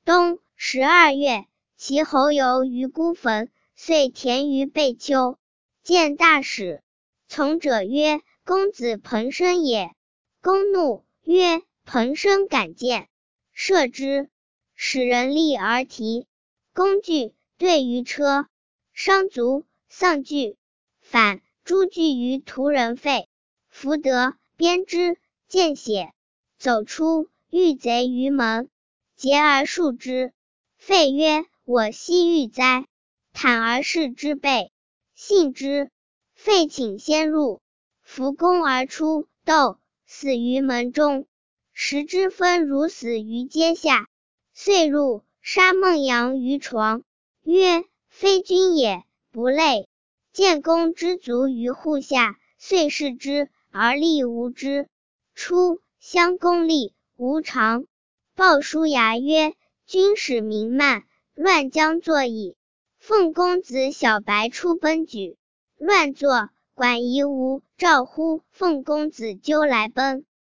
冬12月，其侯游于孤坟，遂填于贝丘。见大使。从者曰：公子彭生也。公怒，曰：彭生敢谏。射之，使人立而提。公惧，对于车。伤足，丧具。反，诸具于屠人废。弗得，鞭之，见血。走出，遇贼于门，劫而数之。废曰：我昔遇哉？坦而视之备，信之。废请先入，扶弓而出，斗，死于门中。时之分如死于阶下。遂入，杀孟阳于床，曰：非君也，不累。见公之足于户下，遂视之，而立无之。初，襄公立，无常。鲍叔牙曰：君使民慢，乱将作矣。奉公子小白出奔举，乱作，管夷吾，召乎，奉公子纠来奔。